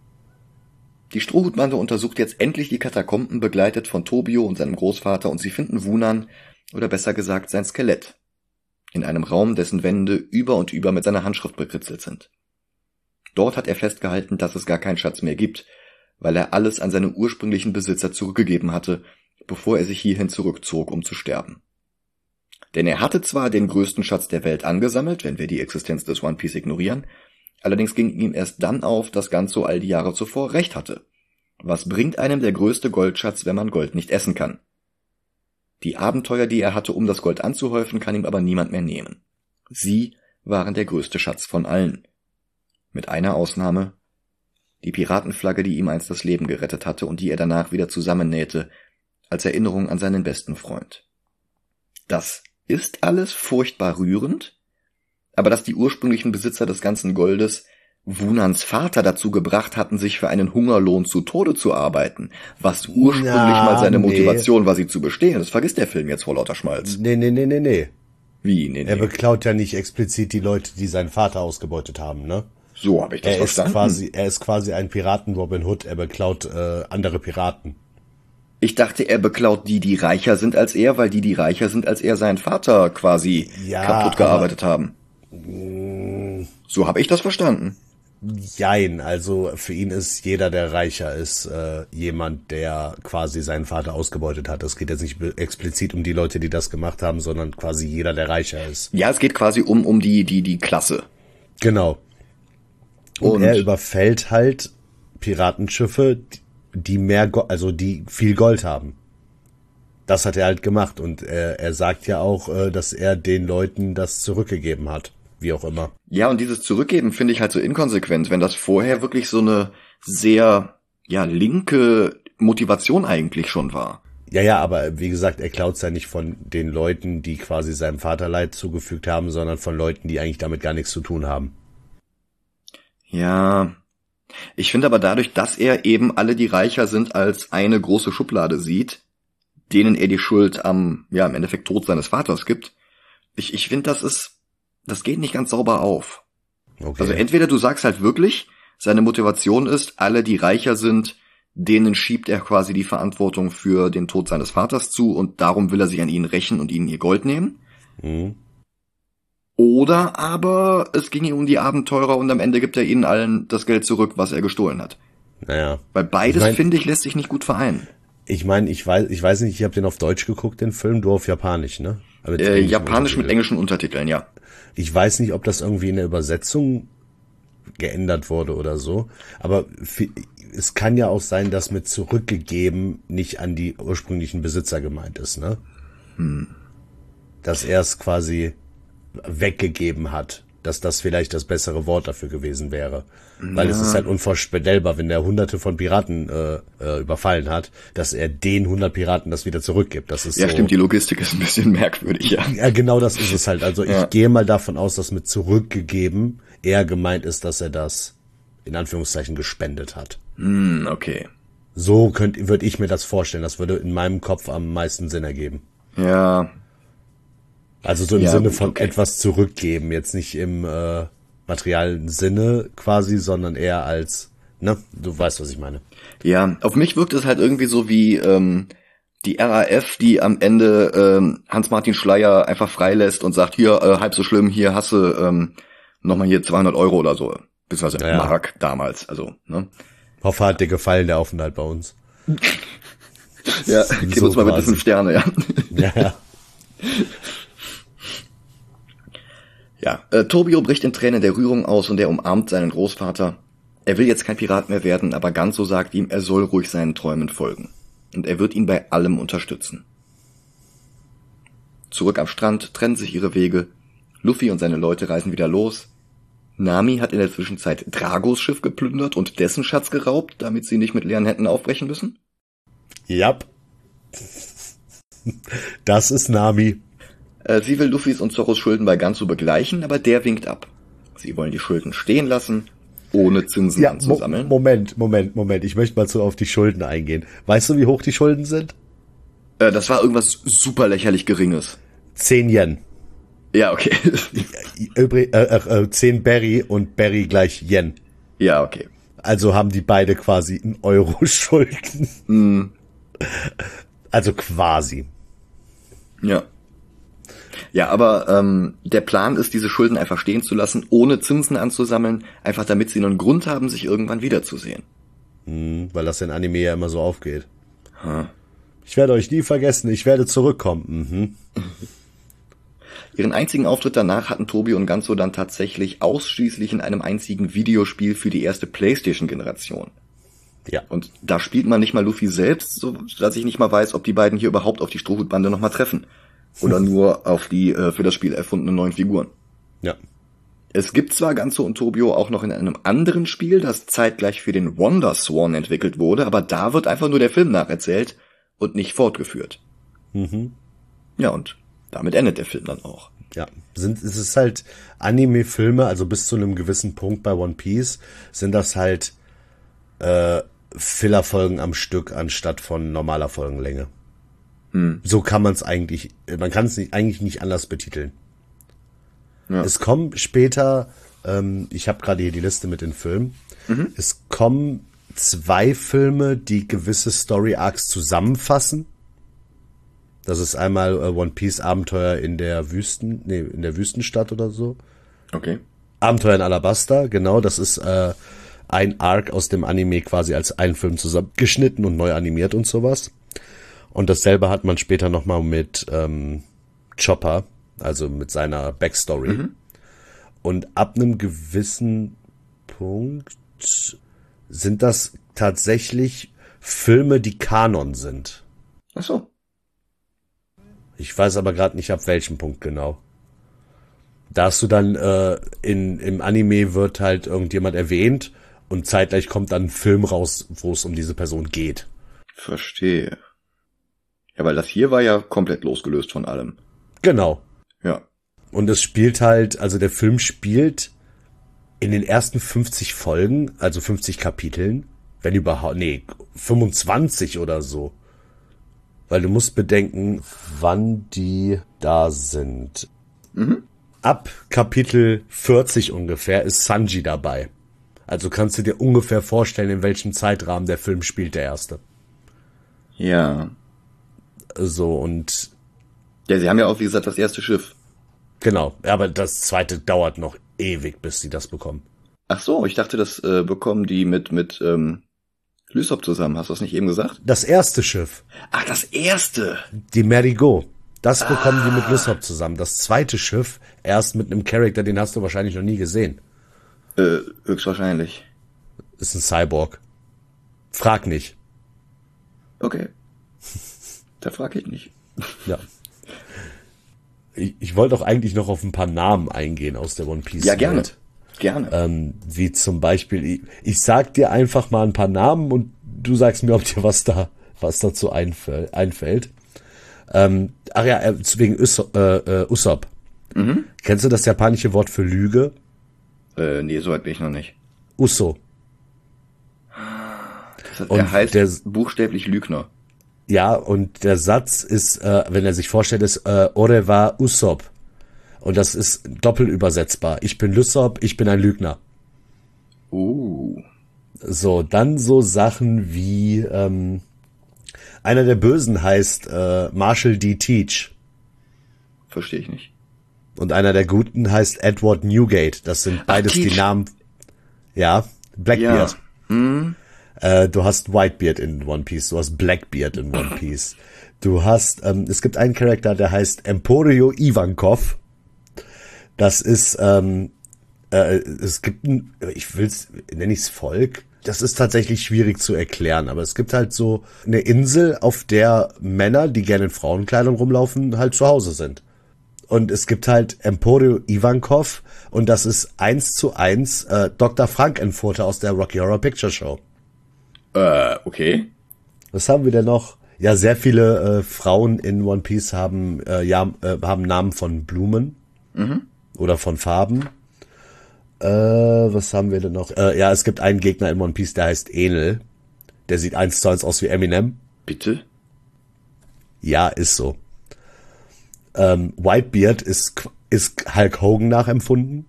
Die Strohhutbande untersucht jetzt endlich die Katakomben, begleitet von Tobio und seinem Großvater, und sie finden Wunan, oder besser gesagt sein Skelett, in einem Raum, dessen Wände über und über mit seiner Handschrift bekritzelt sind. Dort hat er festgehalten, dass es gar keinen Schatz mehr gibt, weil er alles an seine ursprünglichen Besitzer zurückgegeben hatte, bevor er sich hierhin zurückzog, um zu sterben. Denn er hatte zwar den größten Schatz der Welt angesammelt, wenn wir die Existenz des One Piece ignorieren, allerdings ging ihm erst dann auf, dass Ganzo all die Jahre zuvor recht hatte. Was bringt einem der größte Goldschatz, wenn man Gold nicht essen kann? Die Abenteuer, die er hatte, um das Gold anzuhäufen, kann ihm aber niemand mehr nehmen. Sie waren der größte Schatz von allen. Mit einer Ausnahme: die Piratenflagge, die ihm einst das Leben gerettet hatte und die er danach wieder zusammennähte, als Erinnerung an seinen besten Freund. Das ist alles furchtbar rührend, aber dass die ursprünglichen Besitzer des ganzen Goldes Wunans Vater dazu gebracht hatten, sich für einen Hungerlohn zu Tode zu arbeiten, was ursprünglich mal seine Motivation war, sie zu bestehen. Das vergisst der Film jetzt vor lauter Schmalz. Nee. Wie? Nee. Er beklaut ja nicht explizit die Leute, die seinen Vater ausgebeutet haben, ne? So habe ich das verstanden. Er ist quasi ein Piraten-Robin Hood, er beklaut andere Piraten. Ich dachte, er beklaut die reicher sind als er, weil die reicher sind als er seinen Vater quasi kaputt gearbeitet haben. So habe ich das verstanden. Jein, also für ihn ist jeder, der reicher ist, jemand, der quasi seinen Vater ausgebeutet hat. Es geht jetzt nicht explizit um die Leute, die das gemacht haben, sondern quasi jeder, der reicher ist. Ja, es geht quasi um die Klasse. Genau. Und er überfällt halt Piratenschiffe, die die viel Gold haben. Das hat er halt gemacht und er sagt ja auch, dass er den Leuten das zurückgegeben hat. Wie auch immer. Ja, und dieses Zurückgeben finde ich halt so inkonsequent, wenn das vorher wirklich so eine sehr, linke Motivation eigentlich schon war. Ja, aber wie gesagt, er klaut's ja nicht von den Leuten, die quasi seinem Vater Leid zugefügt haben, sondern von Leuten, die eigentlich damit gar nichts zu tun haben. Ja, ich finde aber dadurch, dass er eben alle, die reicher sind, als eine große Schublade sieht, denen er die Schuld am, im Endeffekt Tod seines Vaters gibt, ich finde, das geht nicht ganz sauber auf. Okay. Also entweder du sagst halt wirklich, seine Motivation ist, alle, die reicher sind, denen schiebt er quasi die Verantwortung für den Tod seines Vaters zu und darum will er sich an ihnen rächen und ihnen ihr Gold nehmen. Mhm. Oder aber es ging ihm um die Abenteurer und am Ende gibt er ihnen allen das Geld zurück, was er gestohlen hat. Naja. Weil beides, finde ich, lässt sich nicht gut vereinen. Ich weiß nicht, ich habe den auf Deutsch geguckt, den Film, du auf Japanisch, ne? Japanisch mit englischen Untertiteln, ja. Ich weiß nicht, ob das irgendwie in der Übersetzung geändert wurde oder so, aber es kann ja auch sein, dass mit zurückgegeben nicht an die ursprünglichen Besitzer gemeint ist, ne? Dass er es quasi weggegeben hat, dass das vielleicht das bessere Wort dafür gewesen wäre. Weil es ist halt unvorstellbar, wenn der Hunderte von Piraten überfallen hat, dass er den 100 Piraten das wieder zurückgibt. Das ist ja, so, stimmt, die Logistik ist ein bisschen merkwürdig, ja. Ja, genau das ist es halt. Also ich gehe mal davon aus, dass mit zurückgegeben eher gemeint ist, dass er das in Anführungszeichen gespendet hat. Okay. So würde ich mir das vorstellen. Das würde in meinem Kopf am meisten Sinn ergeben. Ja. Also so im Sinne von etwas zurückgeben, jetzt nicht im materialen Sinne quasi, sondern eher als, ne, du weißt, was ich meine. Ja, auf mich wirkt es halt irgendwie so wie die RAF, die am Ende Hans-Martin Schleyer einfach freilässt und sagt, hier, halb so schlimm, hier hast du nochmal hier 200 € oder so, beziehungsweise Mark damals, also, ne. Hoffe, hat dir gefallen, der Aufenthalt bei uns. Ja, gib uns mal bitte 5 Sterne, ja. Ja. Ja, Tobio bricht in Tränen der Rührung aus und er umarmt seinen Großvater. Er will jetzt kein Pirat mehr werden, aber Ganzo sagt ihm, er soll ruhig seinen Träumen folgen. Und er wird ihn bei allem unterstützen. Zurück am Strand trennen sich ihre Wege. Luffy und seine Leute reisen wieder los. Nami hat in der Zwischenzeit Dragos Schiff geplündert und dessen Schatz geraubt, damit sie nicht mit leeren Händen aufbrechen müssen. Yep. Das ist Nami. Sie will Luffys und Zoros Schulden bei Ganzo begleichen, aber der winkt ab. Sie wollen die Schulden stehen lassen, ohne Zinsen anzusammeln. Moment. Ich möchte mal so auf die Schulden eingehen. Weißt du, wie hoch die Schulden sind? Das war irgendwas super lächerlich Geringes. 10 Yen. Ja, okay. 10 Berry und Berry gleich Yen. Ja, okay. Also haben die beide quasi einen Euro Schulden. Mm. Also quasi. Ja. Ja, aber der Plan ist, diese Schulden einfach stehen zu lassen, ohne Zinsen anzusammeln, einfach damit sie einen Grund haben, sich irgendwann wiederzusehen. Weil das in Anime ja immer so aufgeht. Hm. Ich werde euch nie vergessen, ich werde zurückkommen. Ihren einzigen Auftritt danach hatten Tobi und Ganzo dann tatsächlich ausschließlich in einem einzigen Videospiel für die erste PlayStation-Generation. Ja. Und da spielt man nicht mal Luffy selbst, so dass ich nicht mal weiß, ob die beiden hier überhaupt auf die Strohhutbande nochmal treffen. Oder nur auf die für das Spiel erfundenen neuen Figuren. Ja. Es gibt zwar Ganzo und Tobio auch noch in einem anderen Spiel, das zeitgleich für den Wonder Swan entwickelt wurde, aber da wird einfach nur der Film nacherzählt und nicht fortgeführt. Ja, und damit endet der Film dann auch. Ja, es ist halt Anime-Filme, also bis zu einem gewissen Punkt bei One Piece sind das halt Filler-Folgen am Stück anstatt von normaler Folgenlänge. So kann man kann es eigentlich nicht anders betiteln. Ja. Es kommen später, ich habe gerade hier die Liste mit den Filmen, es kommen 2 Filme, die gewisse Story-Arcs zusammenfassen. Das ist einmal One Piece Abenteuer in der Wüstenstadt oder so. Okay. Abenteuer in Alabasta, genau, das ist ein Arc aus dem Anime quasi als einen Film zusammengeschnitten und neu animiert und sowas. Und dasselbe hat man später nochmal mit Chopper, also mit seiner Backstory. Und ab einem gewissen Punkt sind das tatsächlich Filme, die Kanon sind. Ach so. Ich weiß aber gerade nicht, ab welchem Punkt genau. Da hast du dann im Anime wird halt irgendjemand erwähnt und zeitgleich kommt dann ein Film raus, wo es um diese Person geht. Verstehe. Ja, weil das hier war ja komplett losgelöst von allem. Genau. Ja. Und es spielt halt, also der Film spielt in den ersten 50 Folgen, also 50 Kapiteln, wenn überhaupt, 25 oder so. Weil du musst bedenken, wann die da sind. Ab Kapitel 40 ungefähr ist Sanji dabei. Also kannst du dir ungefähr vorstellen, in welchem Zeitrahmen der Film spielt, der erste. Ja. So, und Ja, sie haben ja auch, wie gesagt, das erste Schiff. genau, aber das zweite dauert noch ewig, bis sie das bekommen. Ach so, ich dachte, das bekommen die mit Lysop zusammen. Hast du das nicht eben gesagt? Das erste Schiff, Ach, das erste. die Marigot, das bekommen die mit Lysop zusammen. Das zweite Schiff erst mit einem Charakter, den hast du wahrscheinlich noch nie gesehen. Höchstwahrscheinlich. Ist ein Cyborg. Frag nicht. Okay. Da frage ich nicht. Ja. Ich wollte auch eigentlich noch auf ein paar Namen eingehen aus der One Piece. Ja, gerne. Welt. Gerne. Wie zum Beispiel, ich sag dir einfach mal ein paar Namen und du sagst mir, ob dir was dazu einfällt. Wegen Usopp. Kennst du das japanische Wort für Lüge? Nee, so weit bin ich noch nicht. Uso. Er heißt buchstäblich Lügner. Ja, und der Satz ist, wenn er sich vorstellt, ist Ore wa Usopp. Und das ist doppelt übersetzbar. Ich bin Lysop, ich bin ein Lügner. So, dann so Sachen wie einer der Bösen heißt Marshall D. Teach. Verstehe ich nicht. Und einer der Guten heißt Edward Newgate. Das sind beides die Namen. Ja, Blackbeard. Ja. Du hast Whitebeard in One Piece, du hast Blackbeard in One Piece. Du hast, es gibt einen Charakter, der heißt Emporio Ivankov. Das ist, es gibt nenne ich es Volk. Das ist tatsächlich schwierig zu erklären, aber es gibt halt so eine Insel, auf der Männer, die gerne in Frauenkleidung rumlaufen, halt zu Hause sind. Und es gibt halt Emporio Ivankov und das ist 1:1 Dr. Frankenfurter aus der Rocky Horror Picture Show. Okay. Was haben wir denn noch? Ja, sehr viele Frauen in One Piece haben haben Namen von Blumen oder von Farben. Was haben wir denn noch? Ja, es gibt einen Gegner in One Piece, der heißt Enel. Der sieht 1:1 aus wie Eminem. Bitte? Ja, ist so. Whitebeard ist Hulk Hogan nachempfunden.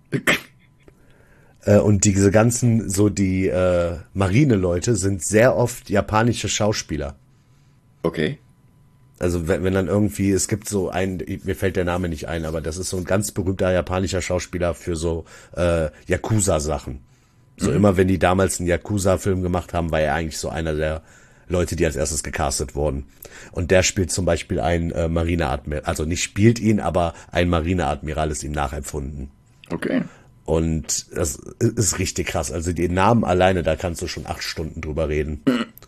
Und diese ganzen, so die Marine-Leute sind sehr oft japanische Schauspieler. Okay. Also wenn dann irgendwie, es gibt so einen, mir fällt der Name nicht ein, aber das ist so ein ganz berühmter japanischer Schauspieler für so Yakuza-Sachen. So immer, wenn die damals einen Yakuza-Film gemacht haben, war er eigentlich so einer der Leute, die als erstes gecastet wurden. Und der spielt zum Beispiel einen Marineadmiral, also nicht spielt ihn, aber ein Marineadmiral ist ihm nachempfunden. Okay. Und das ist richtig krass. Also die Namen alleine, da kannst du schon 8 Stunden drüber reden.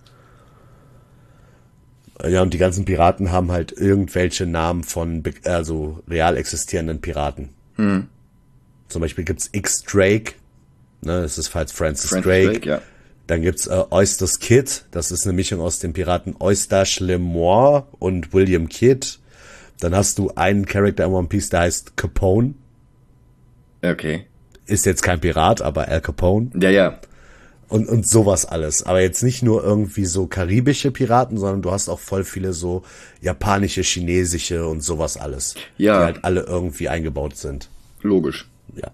Ja, und die ganzen Piraten haben halt irgendwelche Namen von also real existierenden Piraten. Zum Beispiel gibt's X-Drake, ne, das ist halt Francis Drake. Ja. Dann gibt's Oyster's Kid, das ist eine Mischung aus den Piraten Eustache Lemoine und William Kidd. Dann hast du einen Charakter in One Piece, der heißt Capone. Okay. Ist jetzt kein Pirat, aber Al Capone. Ja, ja. Und sowas alles. Aber jetzt nicht nur irgendwie so karibische Piraten, sondern du hast auch voll viele so japanische, chinesische und sowas alles. Ja. Die halt alle irgendwie eingebaut sind. Logisch. Ja.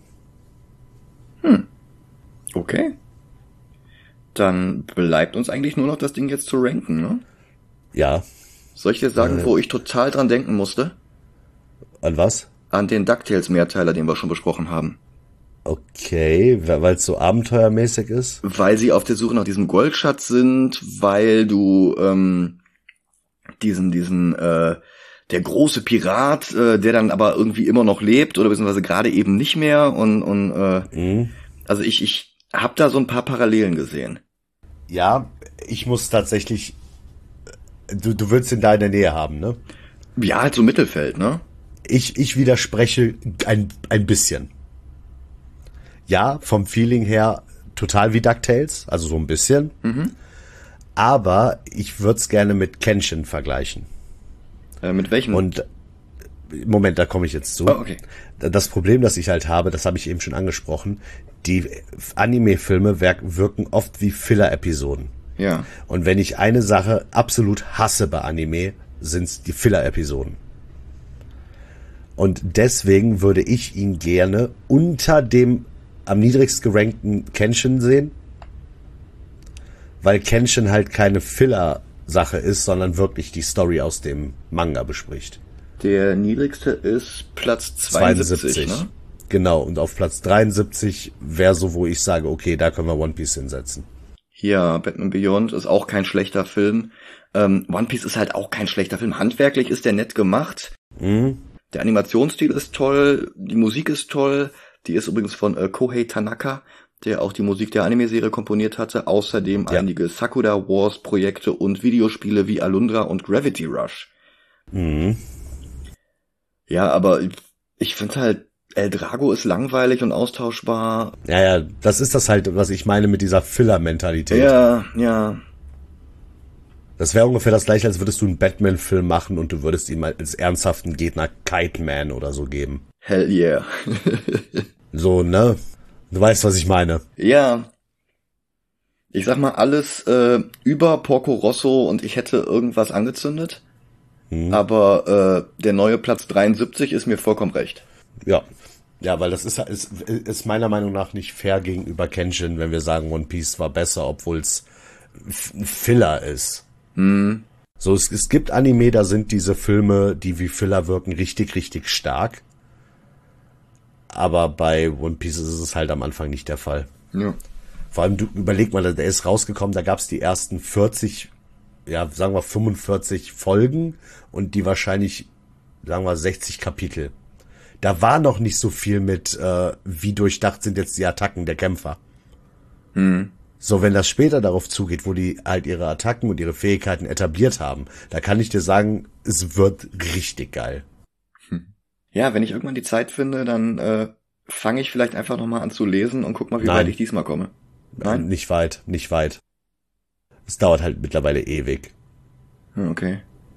Okay. Dann bleibt uns eigentlich nur noch das Ding jetzt zu ranken, ne? Ja. Soll ich dir sagen, wo ich total dran denken musste? An was? An den DuckTales-Mehrteiler, den wir schon besprochen haben. Okay, weil es so abenteuermäßig ist. Weil sie auf der Suche nach diesem Goldschatz sind, weil du der große Pirat, der dann aber irgendwie immer noch lebt oder beziehungsweise gerade eben nicht mehr also ich habe da so ein paar Parallelen gesehen. Ja, ich muss tatsächlich, du willst ihn da in der Nähe haben, ne? Ja, halt so Mittelfeld, ne? Ich widerspreche ein bisschen. Ja, vom Feeling her total wie DuckTales, also so ein bisschen. Aber ich würde es gerne mit Kenshin vergleichen. Mit welchem? Und Moment, da komme ich jetzt zu. Oh, okay. Das Problem, das ich halt habe, das habe ich eben schon angesprochen, die Anime-Filme wirken oft wie Filler-Episoden. Ja. Und wenn ich eine Sache absolut hasse bei Anime, sind's die Filler-Episoden. Und deswegen würde ich ihn gerne unter dem am niedrigst gerankten Kenshin sehen, weil Kenshin halt keine Filler-Sache ist, sondern wirklich die Story aus dem Manga bespricht. Der niedrigste ist Platz 72, ne? Genau, und auf Platz 73 wäre so, wo ich sage, okay, da können wir One Piece hinsetzen. Ja, Batman Beyond ist auch kein schlechter Film. One Piece ist halt auch kein schlechter Film. Handwerklich ist der nett gemacht. Der Animationsstil ist toll, die Musik ist toll. Die ist übrigens von Kohei Tanaka, der auch die Musik der Anime-Serie komponiert hatte. Außerdem einige Sakura Wars Projekte und Videospiele wie Alundra und Gravity Rush. Ja, aber ich finde halt, El Drago ist langweilig und austauschbar. Ja, das ist das halt, was ich meine mit dieser Filler-Mentalität. Ja. Das wäre ungefähr das gleiche, als würdest du einen Batman-Film machen und du würdest ihm als ernsthaften Gegner Kite Man oder so geben. Hell yeah. So, ne? Du weißt, was ich meine. Ja. Ich sag mal, alles über Porco Rosso und ich hätte irgendwas angezündet. Aber der neue Platz 73 ist mir vollkommen recht. Ja, weil das ist meiner Meinung nach nicht fair gegenüber Kenshin, wenn wir sagen, One Piece war besser, obwohl es ein Filler ist. So, es gibt Anime, da sind diese Filme, die wie Filler wirken, richtig, richtig stark. Aber bei One Piece ist es halt am Anfang nicht der Fall. Ja. Vor allem, du überleg mal, der ist rausgekommen, da gab's die ersten 40, ja, sagen wir 45 Folgen und die wahrscheinlich, sagen wir 60 Kapitel. da war noch nicht so viel mit, wie durchdacht sind jetzt die Attacken der Kämpfer. So, wenn das später darauf zugeht, wo die halt ihre Attacken und ihre Fähigkeiten etabliert haben, da kann ich dir sagen, es wird richtig geil. Ja, wenn ich irgendwann die Zeit finde, dann fange ich vielleicht einfach nochmal an zu lesen und guck mal, wie Nein. weit ich diesmal komme. Nein? Nicht weit. Es dauert halt mittlerweile ewig. Okay.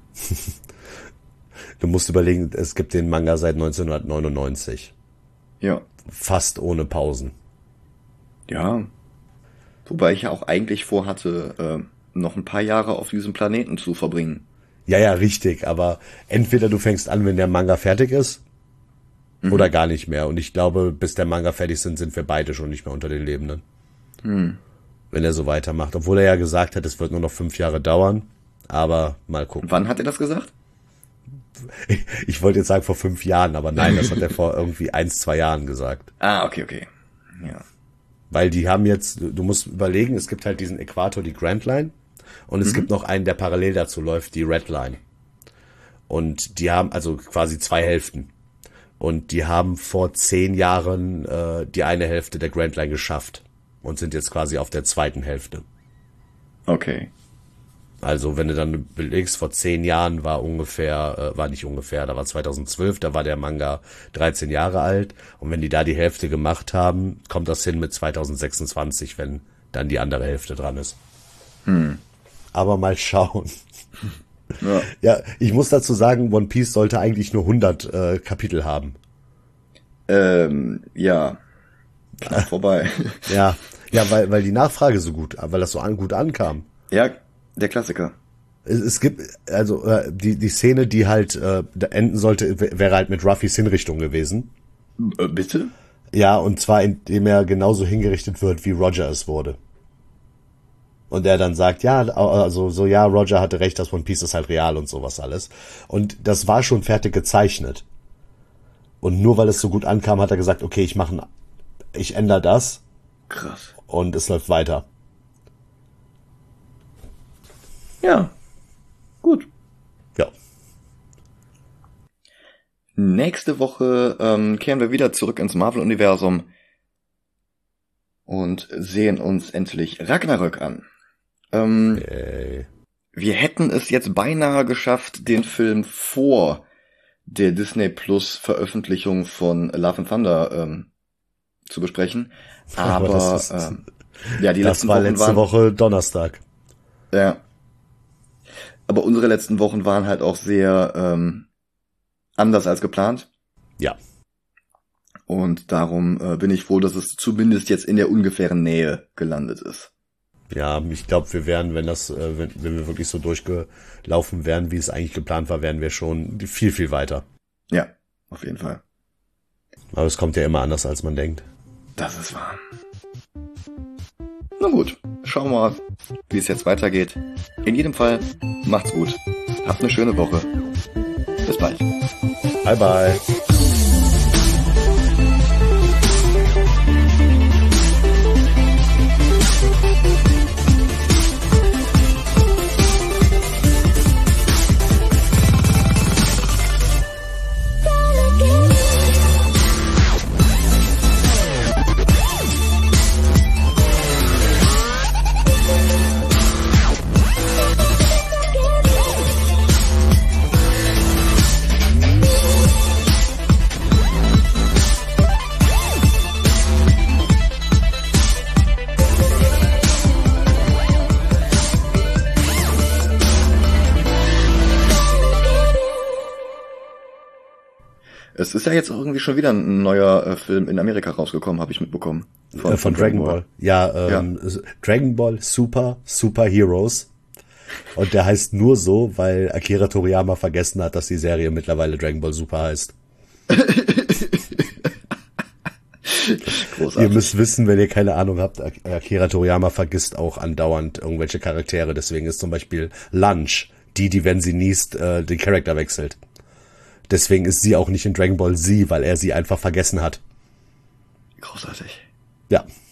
Du musst überlegen, es gibt den Manga seit 1999. Ja. Fast ohne Pausen. Ja. Wobei ich ja auch eigentlich vorhatte, noch ein paar Jahre auf diesem Planeten zu verbringen. Ja, richtig, aber entweder du fängst an, wenn der Manga fertig ist, oder gar nicht mehr. Und ich glaube, bis der Manga fertig sind wir beide schon nicht mehr unter den Lebenden. Wenn er so weitermacht. Obwohl er ja gesagt hat, es wird nur noch 5 Jahre dauern. Aber mal gucken. Wann hat er das gesagt? Ich wollte jetzt sagen vor 5 Jahren, aber nein, das hat er vor irgendwie 1-2 Jahren gesagt. Ah, okay. Ja. Weil die haben jetzt, du musst überlegen, es gibt halt diesen Äquator, die Grand Line. Und es gibt noch einen, der parallel dazu läuft, die Red Line. Und die haben also quasi 2 Hälften. Und die haben vor 10 Jahren die eine Hälfte der Grand Line geschafft. Und sind jetzt quasi auf der zweiten Hälfte. Okay. Also wenn du dann überlegst, vor 10 Jahren war da war 2012, da war der Manga 13 Jahre alt. Und wenn die da die Hälfte gemacht haben, kommt das hin mit 2026, wenn dann die andere Hälfte dran ist. Aber mal schauen. Ja, ich muss dazu sagen, One Piece sollte eigentlich nur 100 Kapitel haben. Ja. Knapp vorbei. Ja, weil die Nachfrage so gut, weil das so gut ankam. Ja, der Klassiker. Es gibt, also die Szene, die halt enden sollte, wäre halt mit Ruffys Hinrichtung gewesen. Bitte? Ja, und zwar indem er genauso hingerichtet wird, wie Roger es wurde. Und er dann sagt, ja, also so, ja, Roger hatte recht, das One Piece ist halt real und sowas alles. Und das war schon fertig gezeichnet. Und nur weil es so gut ankam, hat er gesagt, okay, ich ändere das. Krass. Und es läuft weiter. Ja. Gut. Ja. Nächste Woche kehren wir wieder zurück ins Marvel-Universum und sehen uns endlich Ragnarök an. Wir hätten es jetzt beinahe geschafft, den Film vor der Disney Plus Veröffentlichung von Love and Thunder zu besprechen. Aber ja, die letzten Wochen letzte Woche Donnerstag. Ja. Aber unsere letzten Wochen waren halt auch sehr anders als geplant. Ja. Und darum bin ich froh, dass es zumindest jetzt in der ungefähren Nähe gelandet ist. Ja, ich glaube, wir wären, wenn wir wirklich so durchgelaufen wären, wie es eigentlich geplant war, wären wir schon viel, viel weiter. Ja, auf jeden Fall. Aber es kommt ja immer anders, als man denkt. Das ist wahr. Na gut, schauen wir mal, wie es jetzt weitergeht. In jedem Fall, macht's gut. Habt eine schöne Woche. Bis bald. Bye, bye. Es ist ja jetzt irgendwie schon wieder ein neuer Film in Amerika rausgekommen, habe ich mitbekommen. Von Dragon Ball. Ja, Dragon Ball Super Heroes. Und der heißt nur so, weil Akira Toriyama vergessen hat, dass die Serie mittlerweile Dragon Ball Super heißt. Großartig. Ihr müsst wissen, wenn ihr keine Ahnung habt, Akira Toriyama vergisst auch andauernd irgendwelche Charaktere. Deswegen ist zum Beispiel Lunch die, wenn sie niest, den Charakter wechselt. Deswegen ist sie auch nicht in Dragon Ball Z, weil er sie einfach vergessen hat. Großartig. Ja.